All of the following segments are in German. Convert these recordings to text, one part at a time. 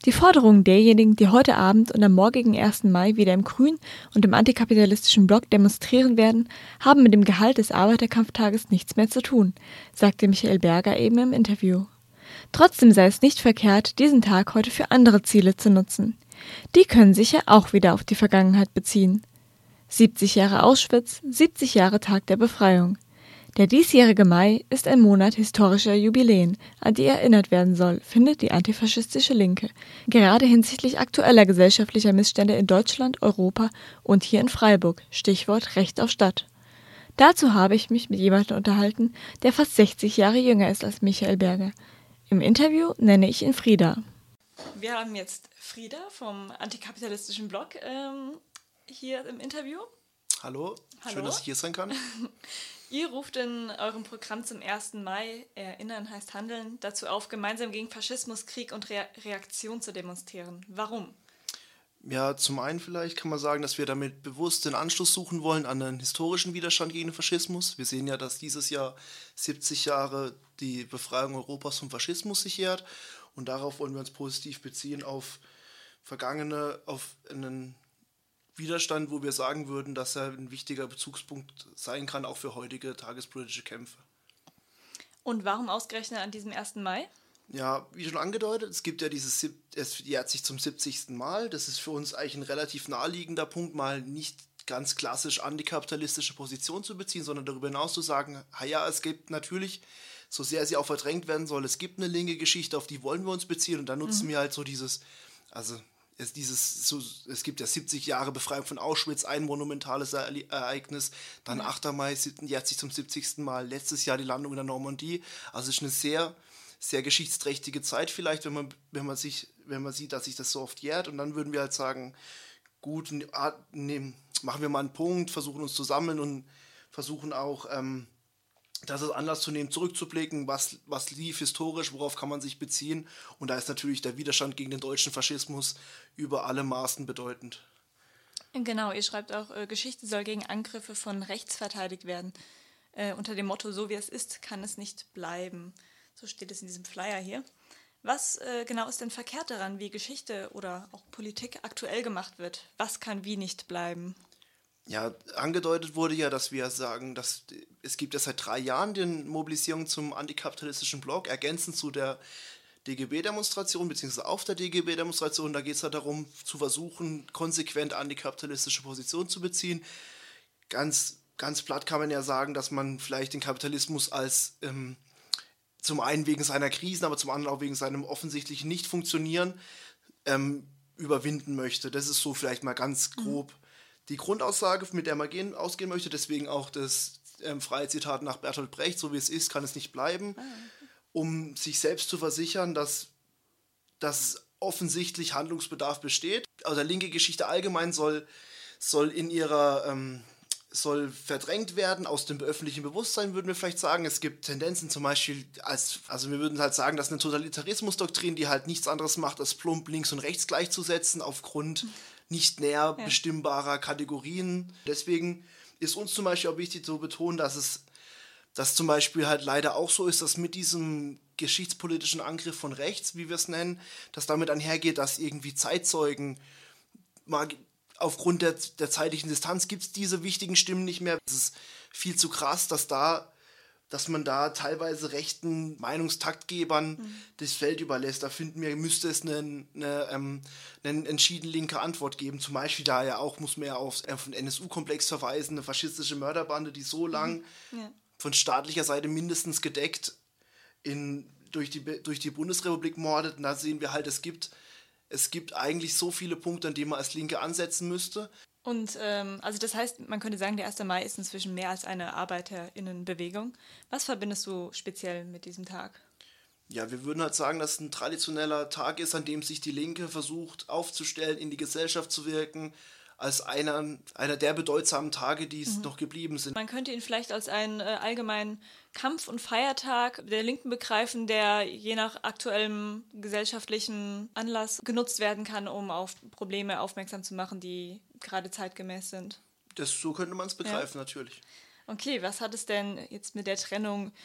Die Forderungen derjenigen, die heute Abend und am morgigen 1. Mai wieder im Grün und im antikapitalistischen Block demonstrieren werden, haben mit dem Gehalt des Arbeiterkampftages nichts mehr zu tun, sagte Michael Berger eben im Interview. Trotzdem sei es nicht verkehrt, diesen Tag heute für andere Ziele zu nutzen. Die können sich ja auch wieder auf die Vergangenheit beziehen. 70 Jahre Auschwitz, 70 Jahre Tag der Befreiung. Der diesjährige Mai ist ein Monat historischer Jubiläen, an die erinnert werden soll, findet die antifaschistische Linke, gerade hinsichtlich aktueller gesellschaftlicher Missstände in Deutschland, Europa und hier in Freiburg, Stichwort Recht auf Stadt. Dazu habe ich mich mit jemandem unterhalten, der fast 60 Jahre jünger ist als Michael Berger. Im Interview nenne ich ihn Frieda. Wir haben jetzt Frieda vom antikapitalistischen Blog hier im Interview. Hallo, schön, dass ich hier sein kann. Ihr ruft in eurem Programm zum 1. Mai, Erinnern heißt Handeln, dazu auf, gemeinsam gegen Faschismus, Krieg und Reaktion zu demonstrieren. Warum? Ja, zum einen vielleicht kann man sagen, dass wir damit bewusst den Anschluss suchen wollen an den historischen Widerstand gegen den Faschismus. Wir sehen ja, dass dieses Jahr 70 Jahre die Befreiung Europas vom Faschismus sich jährt. Und darauf wollen wir uns positiv beziehen auf einen Widerstand, wo wir sagen würden, dass er ein wichtiger Bezugspunkt sein kann, auch für heutige tagespolitische Kämpfe. Und warum ausgerechnet an diesem 1. Mai? Ja, wie schon angedeutet, es jährt sich zum 70. Mal. Das ist für uns eigentlich ein relativ naheliegender Punkt, mal nicht ganz klassisch antikapitalistische Position zu beziehen, sondern darüber hinaus zu sagen, ja, es gibt natürlich, so sehr sie auch verdrängt werden soll, es gibt eine linke Geschichte, auf die wollen wir uns beziehen und dann nutzen wir halt so es gibt ja 70 Jahre Befreiung von Auschwitz, ein monumentales Ereignis, dann 8. Mai jährt sich zum 70. Mal, letztes Jahr die Landung in der Normandie, also es ist eine sehr, sehr geschichtsträchtige Zeit vielleicht, wenn man sieht, dass sich das so oft jährt und dann würden wir halt sagen, gut, machen wir mal einen Punkt, versuchen uns zu sammeln und versuchen auch, das als Anlass zu nehmen, zurückzublicken, was lief historisch, worauf kann man sich beziehen. Und da ist natürlich der Widerstand gegen den deutschen Faschismus über alle Maßen bedeutend. Genau, ihr schreibt auch, Geschichte soll gegen Angriffe von rechts verteidigt werden. Unter dem Motto, so wie es ist, kann es nicht bleiben. So steht es in diesem Flyer hier. Was genau ist denn verkehrt daran, wie Geschichte oder auch Politik aktuell gemacht wird? Was kann wie nicht bleiben? Ja, angedeutet wurde ja, dass wir sagen, dass es gibt ja seit 3 Jahren die Mobilisierung zum antikapitalistischen Block, ergänzend zu der DGB-Demonstration, beziehungsweise auf der DGB-Demonstration. Da geht es halt darum, zu versuchen, konsequent antikapitalistische Positionen zu beziehen. Ganz, ganz platt kann man ja sagen, dass man vielleicht den Kapitalismus als zum einen wegen seiner Krisen, aber zum anderen auch wegen seinem offensichtlichen Nicht-Funktionieren überwinden möchte. Das ist so vielleicht mal ganz grob die Grundaussage, mit der man ausgehen möchte. Deswegen auch das freie Zitat nach Bertolt Brecht, so wie es ist, kann es nicht bleiben, um sich selbst zu versichern, dass offensichtlich Handlungsbedarf besteht. Also linke Geschichte allgemein soll verdrängt werden aus dem öffentlichen Bewusstsein, würden wir vielleicht sagen. Es gibt Tendenzen zum Beispiel, also wir würden halt sagen, dass eine Totalitarismusdoktrin, die halt nichts anderes macht, als plump links und rechts gleichzusetzen, aufgrund nicht näher bestimmbarer Kategorien. Deswegen ist uns zum Beispiel auch wichtig zu betonen, dass zum Beispiel halt leider auch so ist, dass mit diesem geschichtspolitischen Angriff von rechts, wie wir es nennen, dass damit einhergeht, dass irgendwie Zeitzeugen aufgrund der zeitlichen Distanz gibt es diese wichtigen Stimmen nicht mehr. Es ist viel zu krass, dass man da teilweise rechten Meinungstaktgebern das Feld überlässt. Da finden wir, müsste es eine entschieden linke Antwort geben. Zum Beispiel da ja auch, muss man ja auf den NSU-Komplex verweisen, eine faschistische Mörderbande, die so lang von staatlicher Seite mindestens gedeckt durch die Bundesrepublik mordet. Und da sehen wir halt, es gibt eigentlich so viele Punkte, an denen man als Linke ansetzen müsste. Und also das heißt, man könnte sagen, der 1. Mai ist inzwischen mehr als eine ArbeiterInnenbewegung. Was verbindest du speziell mit diesem Tag? Ja, wir würden halt sagen, dass es ein traditioneller Tag ist, an dem sich die Linke versucht aufzustellen, in die Gesellschaft zu wirken, als einer der bedeutsamen Tage, die es noch geblieben sind. Man könnte ihn vielleicht als einen allgemeinen Kampf- und Feiertag der Linken begreifen, der je nach aktuellem gesellschaftlichen Anlass genutzt werden kann, um auf Probleme aufmerksam zu machen, die gerade zeitgemäß sind. So könnte man es begreifen, natürlich. Okay, was hat es denn jetzt mit der Trennung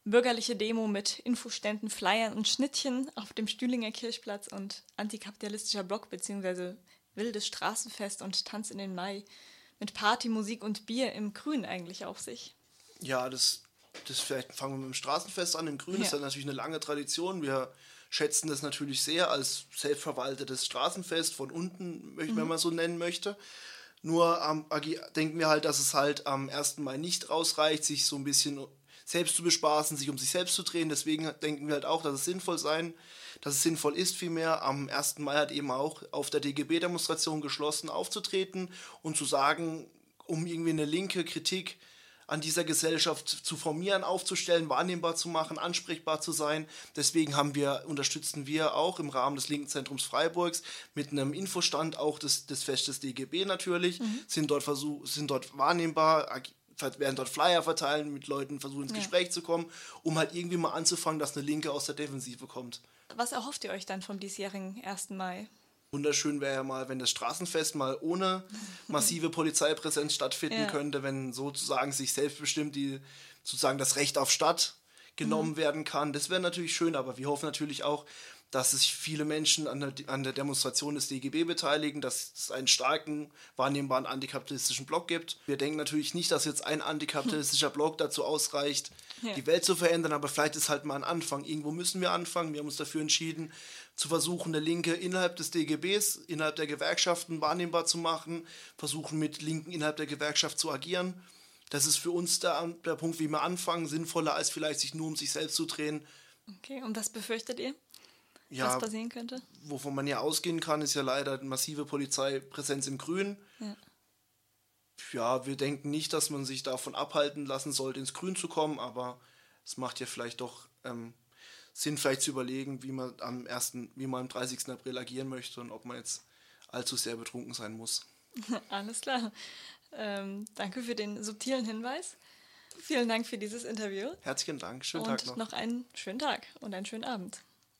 bürgerliche Demo mit Infoständen, Flyern und Schnittchen auf dem Stühlinger Kirchplatz und antikapitalistischer Block bzw. wildes Straßenfest und Tanz in den Mai mit Party, Musik und Bier im Grün eigentlich auf sich? Ja, das vielleicht fangen wir mit dem Straßenfest an. Im Grün ist das natürlich eine lange Tradition. Wir schätzen das natürlich sehr als selbstverwaltetes Straßenfest von unten, wenn man so nennen möchte. Nur denken wir halt, dass es halt am 1. Mai nicht ausreicht, sich so ein bisschen selbst zu bespaßen, sich um sich selbst zu drehen. Deswegen denken wir halt auch, dass es sinnvoll ist vielmehr, am 1. Mai halt eben auch auf der DGB-Demonstration geschlossen aufzutreten und zu sagen, um irgendwie eine linke Kritik an dieser Gesellschaft zu formieren, aufzustellen, wahrnehmbar zu machen, ansprechbar zu sein. Deswegen unterstützen wir auch im Rahmen des Linken Zentrums Freiburgs mit einem Infostand auch des Festes DGB natürlich, sind dort wahrnehmbar, werden dort Flyer verteilen, mit Leuten versuchen ins Gespräch zu kommen, um halt irgendwie mal anzufangen, dass eine Linke aus der Defensive kommt. Was erhofft ihr euch dann vom diesjährigen 1. Mai? Wunderschön wäre ja mal, wenn das Straßenfest mal ohne massive Polizeipräsenz stattfinden könnte, wenn sozusagen sich selbstbestimmt sozusagen das Recht auf Stadt genommen werden kann. Das wäre natürlich schön, aber wir hoffen natürlich auch, dass sich viele Menschen an der Demonstration des DGB beteiligen, dass es einen starken, wahrnehmbaren antikapitalistischen Block gibt. Wir denken natürlich nicht, dass jetzt ein antikapitalistischer Block dazu ausreicht, die Welt zu verändern, aber vielleicht ist halt mal ein Anfang. Irgendwo müssen wir anfangen. Wir haben uns dafür entschieden, zu versuchen, eine Linke innerhalb des DGBs, innerhalb der Gewerkschaften wahrnehmbar zu machen, versuchen mit Linken innerhalb der Gewerkschaft zu agieren. Das ist für uns der Punkt, wie wir anfangen, sinnvoller als vielleicht sich nur um sich selbst zu drehen. Okay, und was befürchtet ihr? Ja, was passieren könnte? Wovon man ja ausgehen kann, ist ja leider massive Polizeipräsenz im Grün. Ja, wir denken nicht, dass man sich davon abhalten lassen sollte, ins Grün zu kommen, aber es macht ja vielleicht doch Sinn, vielleicht zu überlegen, wie man am 30. April agieren möchte und ob man jetzt allzu sehr betrunken sein muss. Alles klar. Danke für den subtilen Hinweis. Vielen Dank für dieses Interview. Herzlichen Dank. Schönen Tag noch. Und noch einen schönen Tag und einen schönen Abend.